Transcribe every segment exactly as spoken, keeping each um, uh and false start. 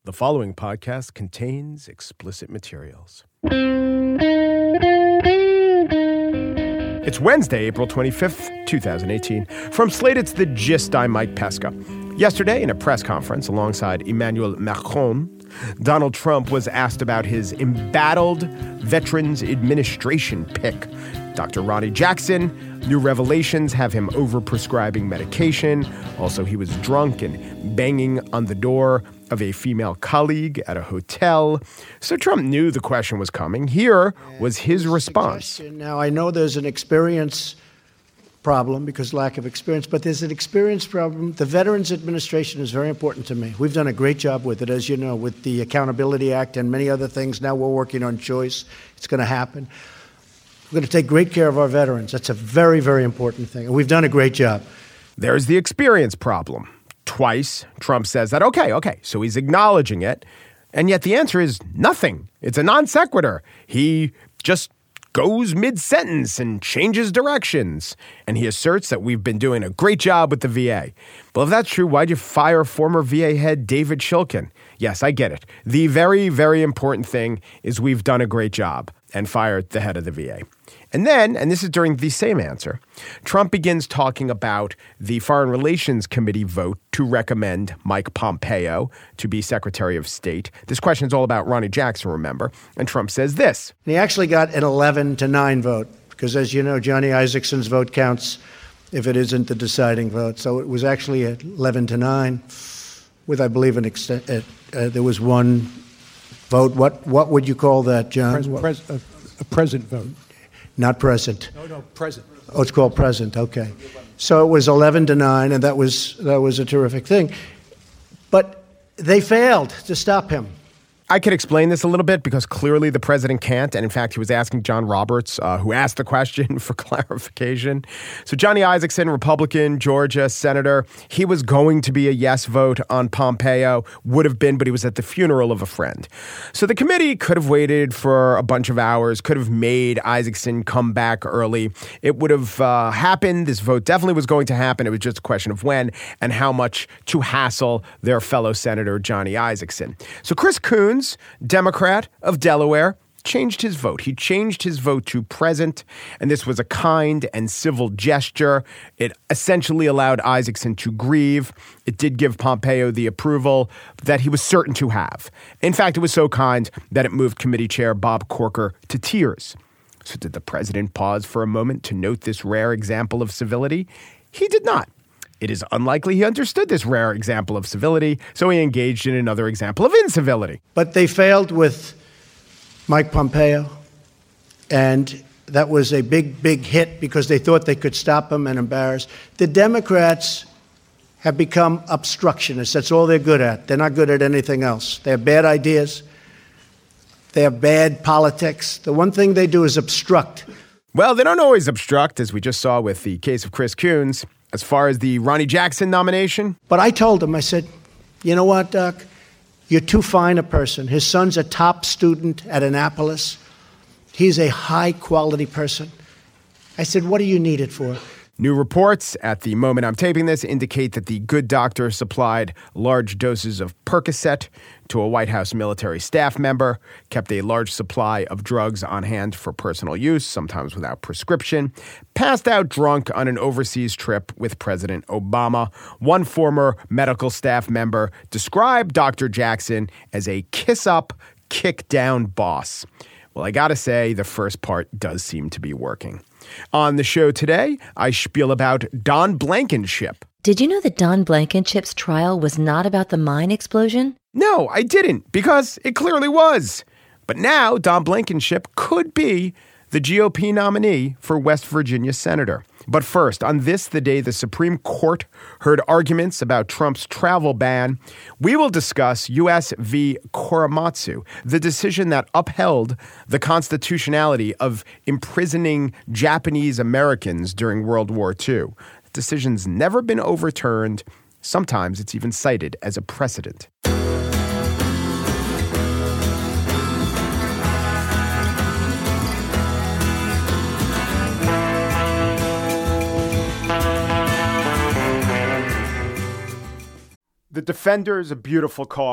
The following podcast contains explicit materials. It's Wednesday, April twenty-fifth, twenty eighteen. From Slate, it's The Gist. I'm Mike Pesca. Yesterday, in a press conference alongside Emmanuel Macron, Donald Trump was asked about his embattled Veterans Administration pick. Doctor Ronny Jackson, new revelations have him overprescribing medication. Also, he was drunk and banging on the door of a female colleague at a hotel. So Trump knew the question was coming. Here was his response. Now, I know there's an experience problem because lack of experience, but there's an experience problem. The Veterans Administration is very important to me. We've done a great job with it, as you know, with the Accountability Act and many other things. Now we're working on choice. It's going to happen. We're going to take great care of our veterans. That's a very, very important thing. And we've done a great job. There's the experience problem. Twice, Trump says that, okay, okay, so he's acknowledging it. And yet the answer is nothing. It's a non sequitur. He just goes mid-sentence and changes directions. And he asserts that we've been doing a great job with the V A. Well, if that's true, why'd you fire former V A head David Shulkin? Yes, I get it. The very, very important thing is we've done a great job and fired the head of the V A. And then, and this is during the same answer, Trump begins talking about the Foreign Relations Committee vote to recommend Mike Pompeo to be Secretary of State. This question is all about Ronny Jackson, remember? And Trump says this. And he actually got an eleven to nine vote because, as you know, Johnny Isakson's vote counts if it isn't the deciding vote. So it was actually eleven to nine with, I believe, an extent. Uh, uh, there was one vote. What what would you call that, John? Pres- pres- a, a present vote. Not present. No, no, present. Oh, it's called present. Okay. So it was eleven to nine, and that was that was a terrific thing. But they failed to stop him. I could explain this a little bit because clearly the president can't. And in fact, he was asking John Roberts, uh, who asked the question, for clarification. So Johnny Isakson, Republican, Georgia senator, he was going to be a yes vote on Pompeo, would have been, but he was at the funeral of a friend. So the committee could have waited for a bunch of hours, could have made Isakson come back early. It would have uh, happened. This vote definitely was going to happen. It was just a question of when and how much to hassle their fellow senator, Johnny Isakson. So Chris Coons, Democrat of Delaware, changed his vote. He changed his vote to present, and this was a kind and civil gesture. It essentially allowed Isakson to grieve. It did give Pompeo the approval that he was certain to have. In fact, it was so kind that it moved Committee Chair Bob Corker to tears. So did the president pause for a moment to note this rare example of civility? He did not. It is unlikely he understood this rare example of civility, so he engaged in another example of incivility. But they failed with Mike Pompeo, and that was a big, big hit because they thought they could stop him and embarrass. The Democrats have become obstructionists. That's all they're good at. They're not good at anything else. They have bad ideas. They have bad politics. The one thing they do is obstruct. Well, they don't always obstruct, as we just saw with the case of Chris Coons. As far as the Ronny Jackson nomination. But I told him, I said, you know what, Doc? You're too fine a person. His son's a top student at Annapolis. He's a high-quality person. I said, what do you need it for? New reports at the moment I'm taping this indicate that the good doctor supplied large doses of Percocet to a White House military staff member, kept a large supply of drugs on hand for personal use, sometimes without prescription, passed out drunk on an overseas trip with President Obama. One former medical staff member described Doctor Jackson as a kiss-up, kick-down boss. Well, I gotta say, the first part does seem to be working. On the show today, I spiel about Don Blankenship. Did you know that Don Blankenship's trial was not about the mine explosion? No, I didn't, because it clearly was. But now Don Blankenship could be the G O P nominee for West Virginia senator. But first, on this, the day the Supreme Court heard arguments about Trump's travel ban, we will discuss U S v. Korematsu, the decision that upheld the constitutionality of imprisoning Japanese Americans during World War Two. The decision's never been overturned. Sometimes it's even cited as a precedent. The Defender is a beautiful car,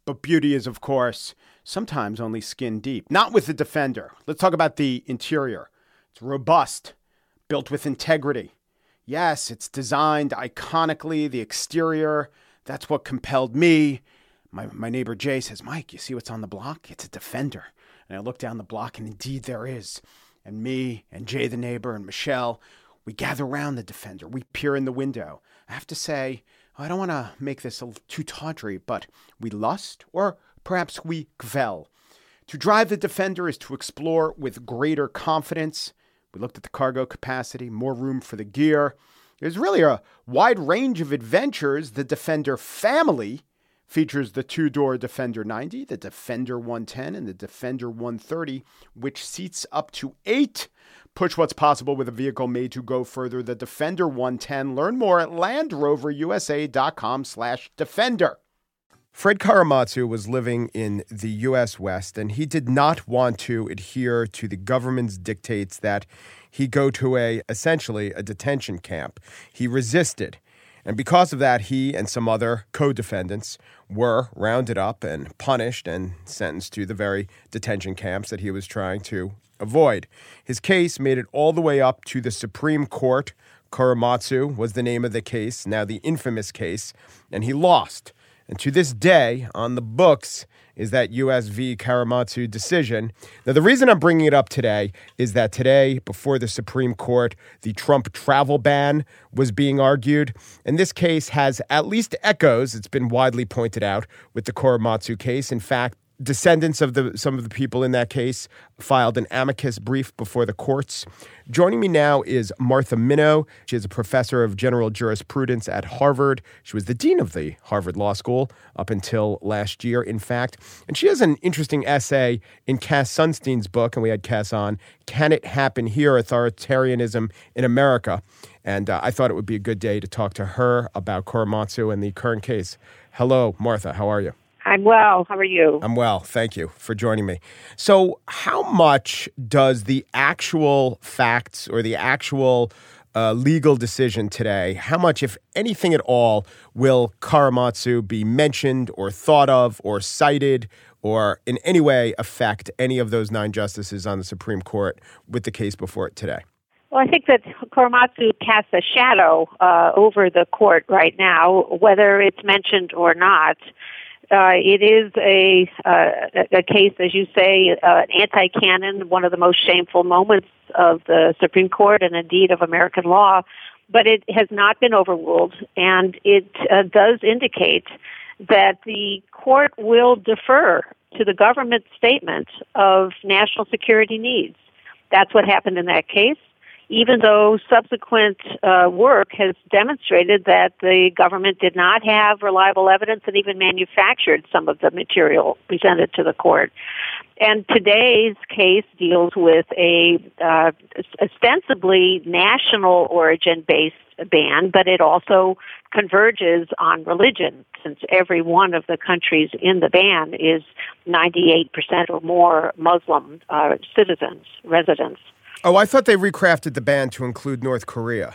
But beauty is, of course, sometimes only skin deep. Not with the Defender. Let's talk about the interior. It's robust, built with integrity. Yes, it's designed iconically. The exterior, that's what compelled me. My my neighbor Jay says, Mike, you see what's on the block? It's a Defender. And I look down the block, and indeed there is. And me and Jay the neighbor and Michelle, we gather around the Defender. We peer in the window. I have to say, I don't want to make this a little too tawdry, but we lust, or perhaps we gvel. To drive the Defender is to explore with greater confidence. We looked at the cargo capacity, more room for the gear. There's really a wide range of adventures. The Defender family features the two-door Defender ninety, the Defender one ten, and the Defender one thirty, which seats up to eight. Push what's possible with a vehicle made to go further. The Defender one ten. Learn more at LandRoverUSA.com slash Defender. Fred Korematsu was living in the U S West, and he did not want to adhere to the government's dictates that he go to a, essentially, a detention camp. He resisted. And because of that, he and some other co-defendants were rounded up and punished and sentenced to the very detention camps that he was trying to avoid. His case made it all the way up to the Supreme Court. Korematsu was the name of the case, now the infamous case, and he lost. And to this day, on the books, is that U S v. Korematsu decision. Now, the reason I'm bringing it up today is that today, before the Supreme Court, the Trump travel ban was being argued. And this case has at least echoes, it's been widely pointed out, with the Korematsu case. In fact, descendants of the some of the people in that case filed an amicus brief before the courts. Joining me now is Martha Minow. She is a professor of general jurisprudence at Harvard. She was the dean of the Harvard Law School up until last year, in fact. And she has an interesting essay in Cass Sunstein's book, and we had Cass on, Can It Happen Here? Authoritarianism in America. And uh, I thought it would be a good day to talk to her about Korematsu and the current case. Hello, Martha. How are you? I'm well. How are you? I'm well. Thank you for joining me. So how much does the actual facts or the actual uh, legal decision today, how much, if anything at all, will Korematsu be mentioned or thought of or cited or in any way affect any of those nine justices on the Supreme Court with the case before it today? Well, I think that Korematsu casts a shadow uh, over the court right now, whether it's mentioned or not. Uh, it is a, uh, a case, as you say, uh, an anti-canon, one of the most shameful moments of the Supreme Court and indeed of American law, but it has not been overruled, and it uh, does indicate that the court will defer to the government's statement of national security needs. That's what happened in that case, even though subsequent uh, work has demonstrated that the government did not have reliable evidence and even manufactured some of the material presented to the court. And today's case deals with a uh, ostensibly national origin-based ban, but it also converges on religion, since every one of the countries in the ban is ninety-eight percent or more Muslim uh, citizens, residents. Oh, I thought they recrafted the ban to include North Korea.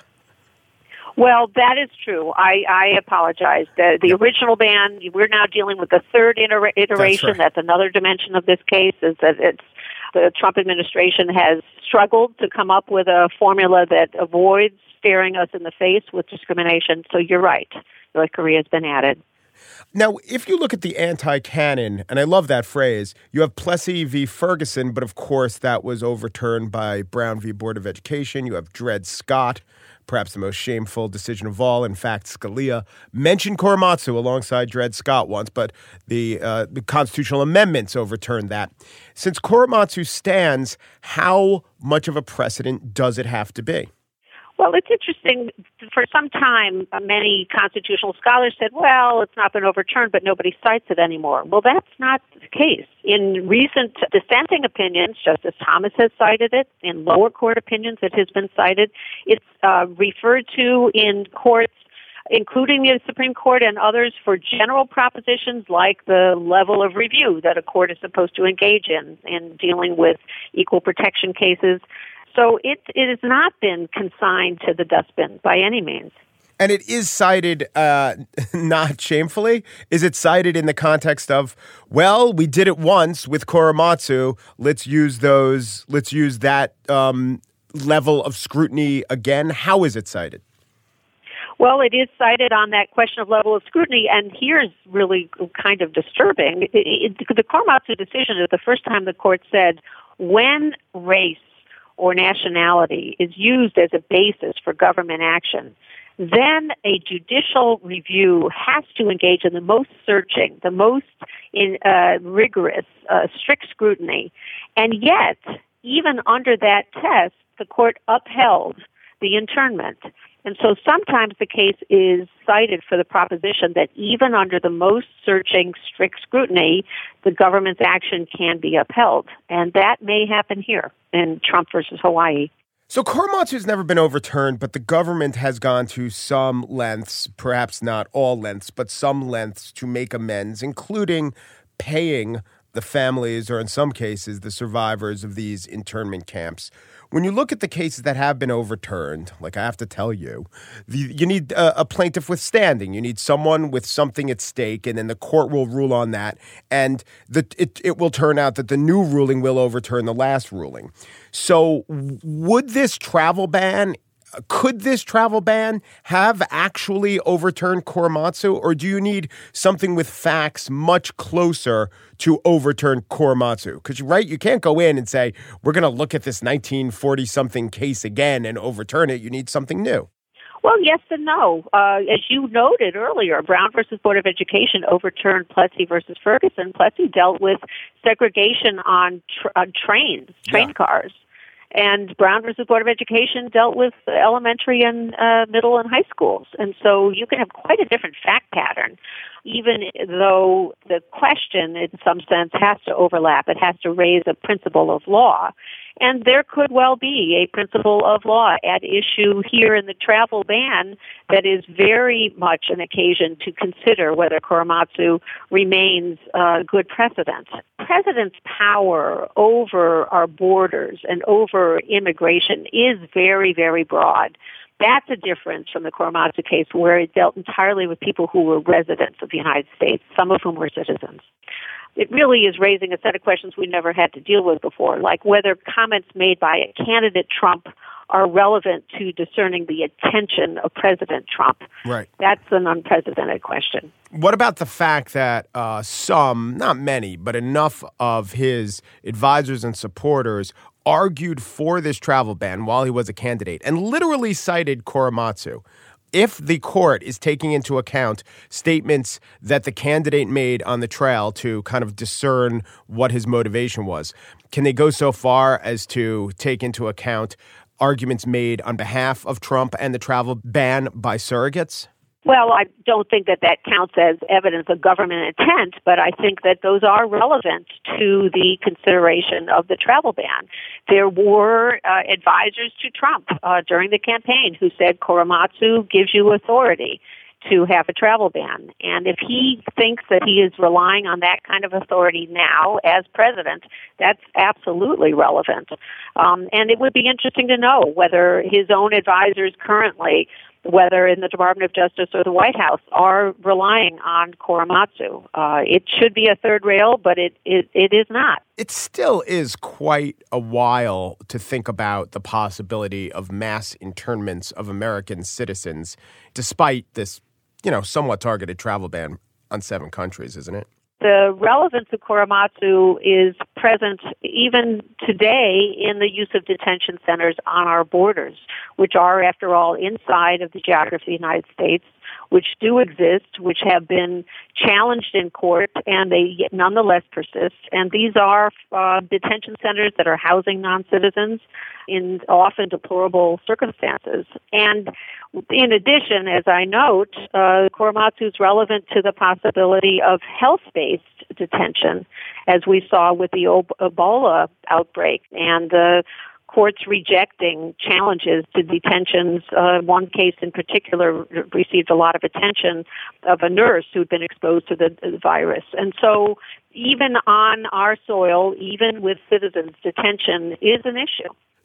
Well, that is true. I, I apologize. The, the original ban, we're now dealing with the third iter- iteration. That's right. That's another dimension of this case, is that it's the Trump administration has struggled to come up with a formula that avoids staring us in the face with discrimination. So you're right. North Korea has been added. Now, if you look at the anti-canon, and I love that phrase, you have Plessy v. Ferguson, but of course that was overturned by Brown v. Board of Education. You have Dred Scott, perhaps the most shameful decision of all. In fact, Scalia mentioned Korematsu alongside Dred Scott once, but the, uh, the constitutional amendments overturned that. Since Korematsu stands, how much of a precedent does it have to be? Well, it's interesting. For some time, uh, many constitutional scholars said, well, it's not been overturned, but nobody cites it anymore. Well, that's not the case. In recent dissenting opinions, Justice Thomas has cited it. In lower court opinions, it has been cited. It's uh, referred to in courts, including the Supreme Court and others, for general propositions like the level of review that a court is supposed to engage in in dealing with equal protection cases. So it it has not been consigned to the dustbin by any means. And it is cited, uh, not shamefully, is it cited in the context of, well, we did it once with Korematsu. Let's use those, let's use that um, level of scrutiny again. How is it cited? Well, it is cited on that question of level of scrutiny, and here's really kind of disturbing. It, it, the Korematsu decision is the first time the court said when race or nationality is used as a basis for government action, then a judicial review has to engage in the most searching, the most in, uh, rigorous, uh, strict scrutiny. And yet, even under that test, the court upheld the internment. And so sometimes the case is cited for the proposition that even under the most searching, strict scrutiny, the government's action can be upheld. And that may happen here in Trump versus Hawaii. So Korematsu has never been overturned, but the government has gone to some lengths, perhaps not all lengths, but some lengths to make amends, including paying the families, or in some cases, the survivors of these internment camps. When you look at the cases that have been overturned, like I have to tell you, the, you need a, a plaintiff with standing. You need someone with something at stake, and then the court will rule on that. And the, it, it will turn out that the new ruling will overturn the last ruling. So would this travel ban, could this travel ban have actually overturned Korematsu, or do you need something with facts much closer to overturn Korematsu? Because, right, you can't go in and say, we're going to look at this nineteen forty-something case again and overturn it. You need something new. Well, yes and no. Uh, as you noted earlier, Brown versus Board of Education overturned Plessy versus Ferguson. Plessy dealt with segregation on, tr- on trains, train yeah. cars. And Brown versus Board of Education dealt with elementary and uh, middle and high schools. And so you can have quite a different fact pattern, even though the question, in some sense, has to overlap. It has to raise a principle of law. And there could well be a principle of law at issue here in the travel ban that is very much an occasion to consider whether Korematsu remains uh, good precedent. President's power over our borders and over immigration is very, very broad. That's a difference from the Korematsu case, where it dealt entirely with people who were residents of the United States, some of whom were citizens. It really is raising a set of questions we never had to deal with before, like whether comments made by a candidate Trump are relevant to discerning the attention of President Trump. Right. That's an unprecedented question. What about the fact that uh, some, not many, but enough of his advisors and supporters argued for this travel ban while he was a candidate and literally cited Korematsu? If the court is taking into account statements that the candidate made on the trail to kind of discern what his motivation was, can they go so far as to take into account arguments made on behalf of Trump and the travel ban by surrogates? Well, I don't think that that counts as evidence of government intent, but I think that those are relevant to the consideration of the travel ban. There were uh, advisors to Trump uh, during the campaign who said Korematsu gives you authority to have a travel ban. And if he thinks that he is relying on that kind of authority now as president, that's absolutely relevant. Um, and it would be interesting to know whether his own advisors currently, whether in the Department of Justice or the White House, are relying on Korematsu. Uh, it should be a third rail, but it, it it is not. It still is quite a while to think about the possibility of mass internments of American citizens, despite this, you know, somewhat targeted travel ban on seven countries, isn't it? The relevance of Korematsu is present even today in the use of detention centers on our borders, which are, after all, inside of the geography of the United States, which do exist, which have been challenged in court, and they nonetheless persist. And these are uh, detention centers that are housing non-citizens in often deplorable circumstances. And in addition, as I note, uh, Korematsu is relevant to the possibility of health-based detention, as we saw with the Ebola outbreak, and the uh, courts rejecting challenges to detentions. Uh, one case in particular received a lot of attention of a nurse who'd been exposed to the, the virus. And so even on our soil, even with citizens, detention is an issue.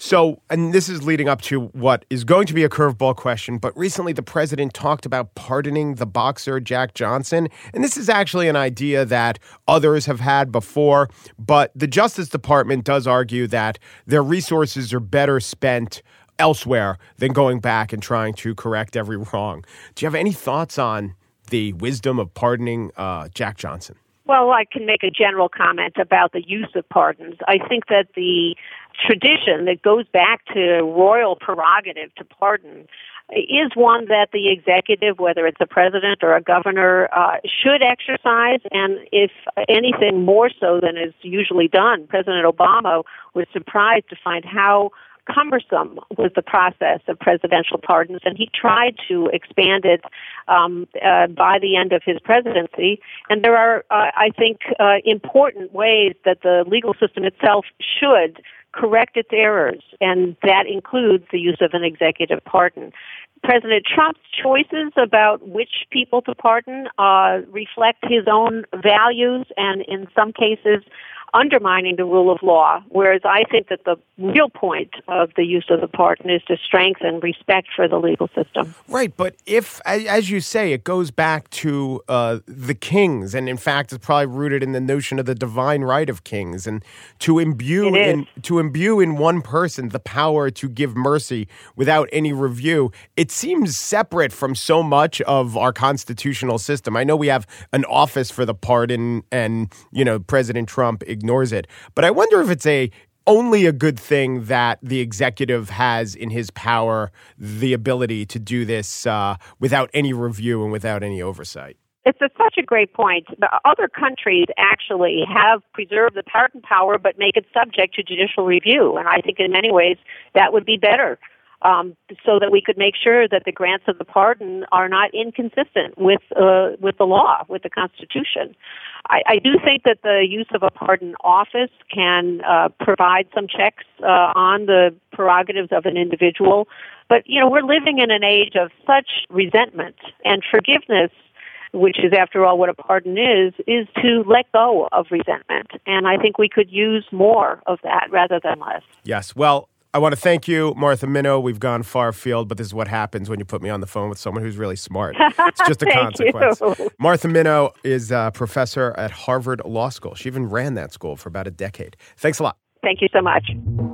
So, and this is leading up to what is going to be a curveball question, but recently the president talked about pardoning the boxer Jack Johnson. And this is actually an idea that others have had before, but the Justice Department does argue that their resources are better spent elsewhere than going back and trying to correct every wrong. Do you have any thoughts on the wisdom of pardoning uh, Jack Johnson? Well, I can make a general comment about the use of pardons. I think that the tradition that goes back to royal prerogative to pardon is one that the executive, whether it's a president or a governor, uh, should exercise, and if anything more so than is usually done. President Obama was surprised to find how cumbersome was the process of presidential pardons, and he tried to expand it um, uh, by the end of his presidency. And there are, uh, I think, uh, important ways that the legal system itself should correct its errors, and that includes the use of an executive pardon. President Trump's choices about which people to pardon uh, reflect his own values and, in some cases, undermining the rule of law, whereas I think that the real point of the use of the pardon is to strengthen respect for the legal system. Right, but if, as you say, it goes back to uh, the kings, and in fact it's probably rooted in the notion of the divine right of kings, and to imbue in to imbue in one person the power to give mercy without any review, it seems separate from so much of our constitutional system. I know we have an office for the pardon, and you know President Trump ignores it. But I wonder if it's a only a good thing that the executive has in his power the ability to do this uh, without any review and without any oversight. It's a, such a great point. The other countries actually have preserved the pardon power but make it subject to judicial review. And I think in many ways that would be better. Um, so that we could make sure that the grants of the pardon are not inconsistent with uh, with the law, with the Constitution. I, I do think that the use of a pardon office can uh, provide some checks uh, on the prerogatives of an individual. But, you know, we're living in an age of such resentment, and forgiveness, which is, after all, what a pardon is, is to let go of resentment. And I think we could use more of that rather than less. Yes, well, I want to thank you, Martha Minow. We've gone far afield, but this is what happens when you put me on the phone with someone who's really smart. It's just a consequence. You. Martha Minow is a professor at Harvard Law School. She even ran that school for about a decade. Thanks a lot. Thank you so much.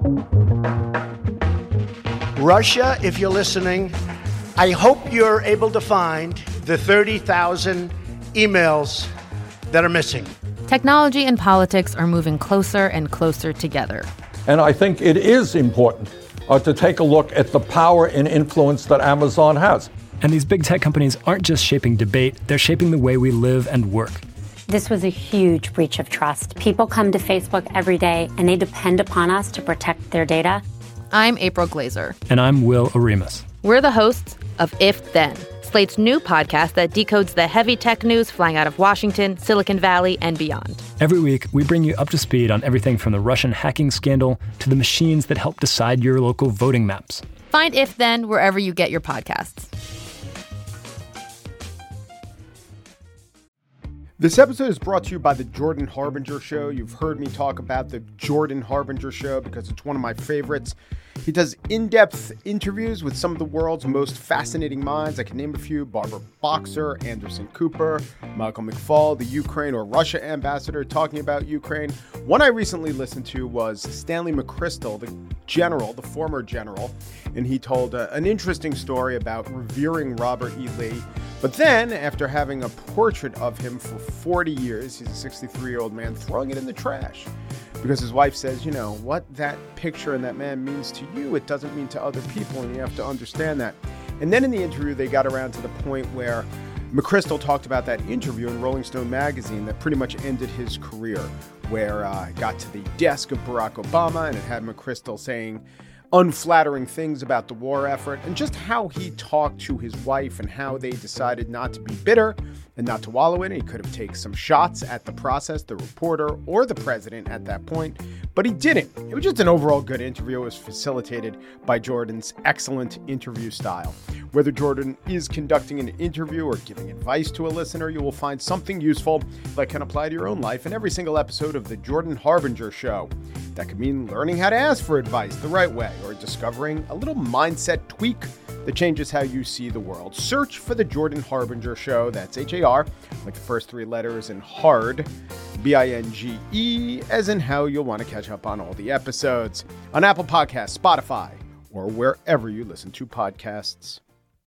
Russia, if you're listening, I hope you're able to find the thirty thousand emails that are missing. Technology and politics are moving closer and closer together. And I think it is important uh, to take a look at the power and influence that Amazon has. And these big tech companies aren't just shaping debate, they're shaping the way we live and work. This was a huge breach of trust. People come to Facebook every day, and they depend upon us to protect their data. I'm April Glazer. And I'm Will Aremus. We're the hosts of If Then, Slate's new podcast that decodes the heavy tech news flying out of Washington, Silicon Valley, and beyond. Every week, we bring you up to speed on everything from the Russian hacking scandal to the machines that help decide your local voting maps. Find If Then wherever you get your podcasts. This episode is brought to you by the Jordan Harbinger Show. You've heard me talk about the Jordan Harbinger Show because it's one of my favorites. He does in-depth interviews with some of the world's most fascinating minds. I can name a few: Barbara Boxer, Anderson Cooper, Michael McFaul, the Ukraine or Russia ambassador talking about Ukraine. One I recently listened to was Stanley McChrystal, the general, the former general, and he told uh, an interesting story about revering Robert E. Lee. But then, after having a portrait of him for forty years, he's a sixty-three-year-old man, throwing it in the trash. Because his wife says, you know, what that picture and that man means to you, it doesn't mean to other people, and you have to understand that. And then in the interview, they got around to the point where McChrystal talked about that interview in Rolling Stone magazine that pretty much ended his career, where uh, it got to the desk of Barack Obama, and it had McChrystal saying unflattering things about the war effort, and just how he talked to his wife and how they decided not to be bitter and not to wallow in it. He could have taken some shots at the process, the reporter, or the president at that point, but he didn't. It was just an overall good interview. It was facilitated by Jordan's excellent interview style. Whether Jordan is conducting an interview or giving advice to a listener, you will find something useful that can apply to your own life in every single episode of The Jordan Harbinger Show. That could mean learning how to ask for advice the right way or discovering a little mindset tweak that changes how you see the world. Search for The Jordan Harbinger Show. That's H A R, like the first three letters, and hard, B I N G E, as in how you'll want to catch up on all the episodes on Apple Podcasts, Spotify, or wherever you listen to podcasts.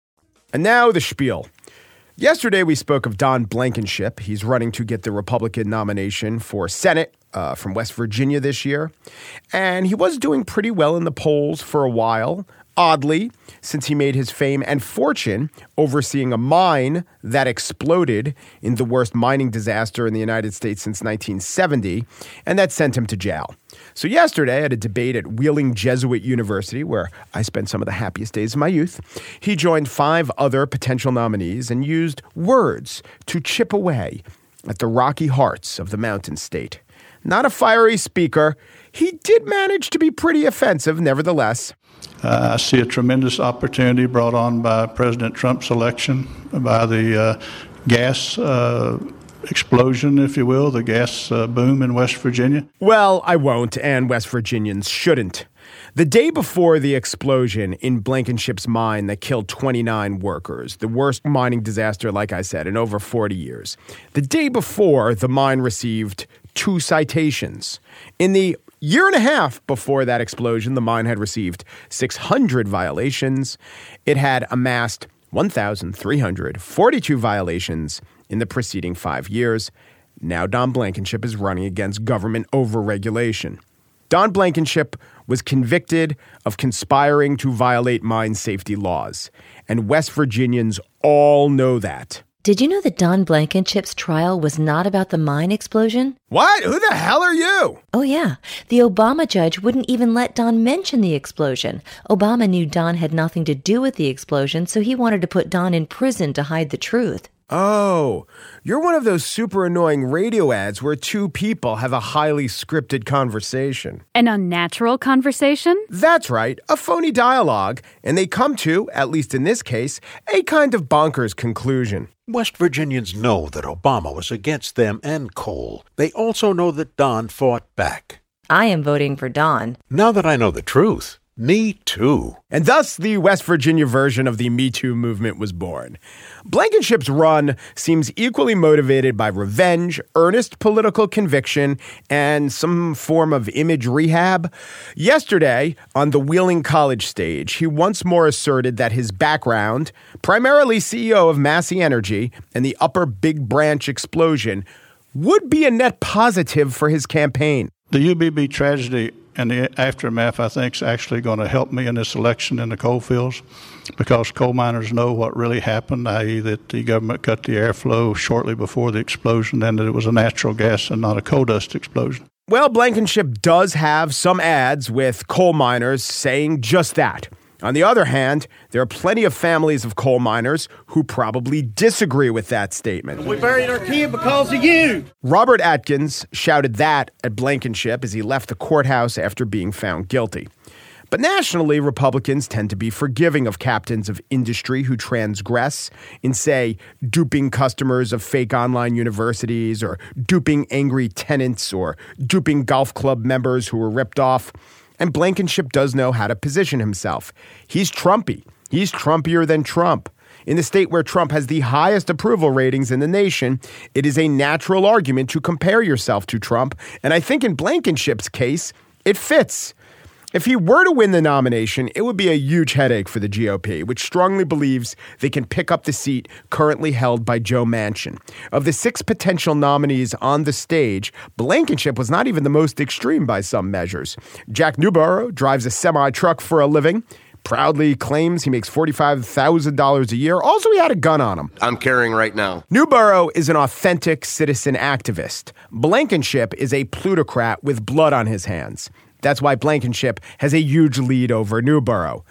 And now the spiel. Yesterday, we spoke of Don Blankenship. He's running to get the Republican nomination for Senate uh, from West Virginia this year. And he was doing pretty well in the polls for a while, oddly, since he made his fame and fortune overseeing a mine that exploded in the worst mining disaster in the United States since nineteen seventy, and that sent him to jail. So yesterday, at a debate at Wheeling Jesuit University, where I spent some of the happiest days of my youth, he joined five other potential nominees and used words to chip away at the rocky hearts of the Mountain State. Not a fiery speaker, he did manage to be pretty offensive, nevertheless. Uh, I see a tremendous opportunity brought on by President Trump's election, by the uh, gas uh, explosion, if you will, the gas uh, boom in West Virginia. Well, I won't, and West Virginians shouldn't. The day before the explosion in Blankenship's mine that killed twenty-nine workers, the worst mining disaster, like I said, in over forty years. The day before, the mine received two citations. In the year and a half before that explosion, the mine had received six hundred violations. It had amassed one thousand three hundred forty-two violations in the preceding five years. Now Don Blankenship is running against government overregulation. Don Blankenship was convicted of conspiring to violate mine safety laws, and West Virginians all know that. Did you know that Don Blankenship's trial was not about the mine explosion? What? Who the hell are you? Oh, yeah. The Obama judge wouldn't even let Don mention the explosion. Obama knew Don had nothing to do with the explosion, so he wanted to put Don in prison to hide the truth. Oh, you're one of those super annoying radio ads where two people have a highly scripted conversation. An unnatural conversation? That's right, a phony dialogue, and they come to, at least in this case, a kind of bonkers conclusion. West Virginians know that Obama was against them and coal. They also know that Don fought back. I am voting for Don. Now that I know the truth, me too. And thus the West Virginia version of the Me Too movement was born. Blankenship's run seems equally motivated by revenge, earnest political conviction, and some form of image rehab. Yesterday, on the Wheeling College stage, he once more asserted that his background, primarily C E O of Massey Energy and the Upper Big Branch explosion, would be a net positive for his campaign. The U B B tragedy and the aftermath, I think, is actually going to help me in this election in the coal fields, because coal miners know what really happened, that is that the government cut the airflow shortly before the explosion, and that it was a natural gas and not a coal dust explosion. Well, Blankenship does have some ads with coal miners saying just that. On the other hand, there are plenty of families of coal miners who probably disagree with that statement. We buried our kid because of you. Robert Atkins shouted that at Blankenship as he left the courthouse after being found guilty. But nationally, Republicans tend to be forgiving of captains of industry who transgress in, say, duping customers of fake online universities, or duping angry tenants, or duping golf club members who were ripped off. And Blankenship does know how to position himself. He's Trumpy. He's Trumpier than Trump. In the state where Trump has the highest approval ratings in the nation, it is a natural argument to compare yourself to Trump. And I think in Blankenship's case, it fits. If he were to win the nomination, it would be a huge headache for the G O P, which strongly believes they can pick up the seat currently held by Joe Manchin. Of the six potential nominees on the stage, Blankenship was not even the most extreme by some measures. Jack Newborough drives a semi-truck for a living, proudly claims he makes forty-five thousand dollars a year. Also, he had a gun on him. I'm carrying right now. Newborough is an authentic citizen activist. Blankenship is a plutocrat with blood on his hands. That's why Blankenship has a huge lead over Newborough.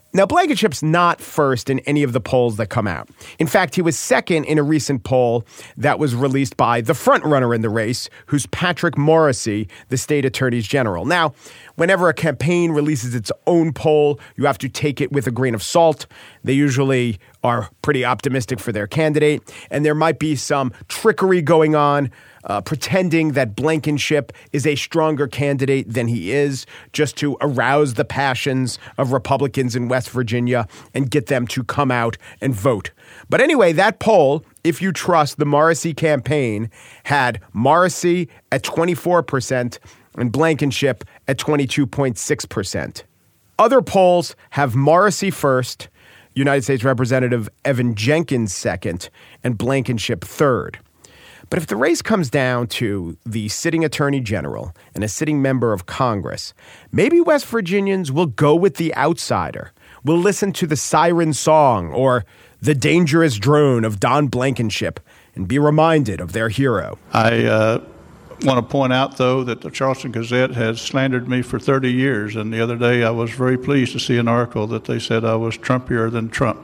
Now, Blankenship's not first in any of the polls that come out. In fact, he was second in a recent poll that was released by the frontrunner in the race, who's Patrick Morrisey, the state attorney general. Now, whenever a campaign releases its own poll, you have to take it with a grain of salt. They usually are pretty optimistic for their candidate, and there might be some trickery going on, uh, pretending that Blankenship is a stronger candidate than he is, just to arouse the passions of Republicans in West Virginia and get them to come out and vote. But anyway, that poll, if you trust the Morrisey campaign, had Morrisey at twenty-four percent and Blankenship at twenty-two point six percent. Other polls have Morrisey first, United States Representative Evan Jenkins second, and Blankenship third. But if the race comes down to the sitting attorney general and a sitting member of Congress, maybe West Virginians will go with the outsider, will listen to the siren song or the dangerous drone of Don Blankenship and be reminded of their hero. I uh, want to point out, though, that the Charleston Gazette has slandered me for thirty years, and the other day I was very pleased to see an article that they said I was Trumpier than Trump.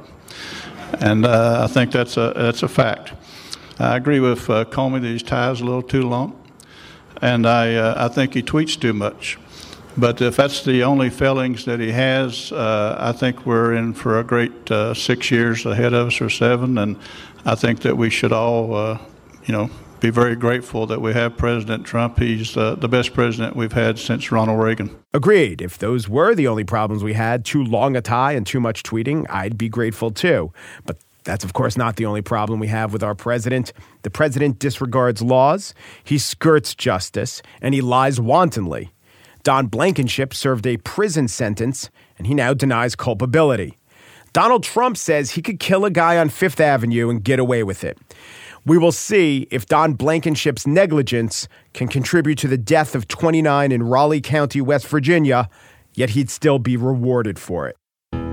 And uh, I think that's a, that's a fact. I agree with uh, Comey that his tie is a little too long, and I uh, I think he tweets too much. But if that's the only failings that he has, uh, I think we're in for a great uh, six years ahead of us, or seven, and I think that we should all, uh, you know, be very grateful that we have President Trump. He's uh, the best president we've had since Ronald Reagan. Agreed. If those were the only problems we had, too long a tie and too much tweeting, I'd be grateful too. But that's, of course, not the only problem we have with our president. The president disregards laws, he skirts justice, and he lies wantonly. Don Blankenship served a prison sentence, and he now denies culpability. Donald Trump says he could kill a guy on Fifth Avenue and get away with it. We will see if Don Blankenship's negligence can contribute to the death of twenty-nine in Raleigh County, West Virginia, yet he'd still be rewarded for it.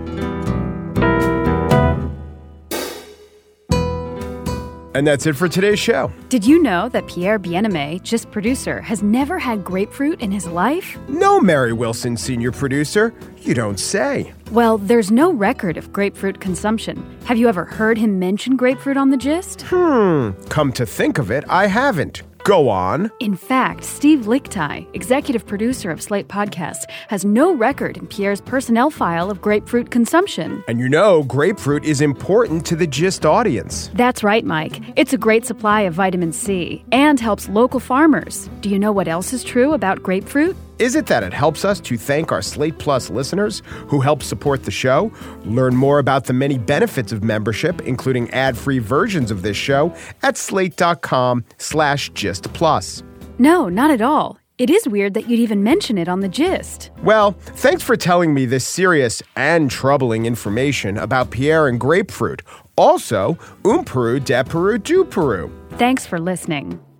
And that's it for today's show. Did you know that Pierre Bien-Aimé, just producer, has never had grapefruit in his life? No, Mary Wilson, senior producer. You don't say. Well, there's no record of grapefruit consumption. Have you ever heard him mention grapefruit on The Gist? Hmm. Come to think of it, I haven't. Go on. In fact, Steve Lickteig, executive producer of Slate Podcasts, has no record in Pierre's personnel file of grapefruit consumption. And you know, grapefruit is important to the Gist audience. That's right, Mike. It's a great supply of vitamin C and helps local farmers. Do you know what else is true about grapefruit? Is it that it helps us to thank our Slate Plus listeners who help support the show? Learn more about the many benefits of membership, including ad-free versions of this show, at slate.com slash gist plus. No, not at all. It is weird that you'd even mention it on The Gist. Well, thanks for telling me this serious and troubling information about Pierre and grapefruit. Also, un Peru de Peru du Peru. Thanks for listening.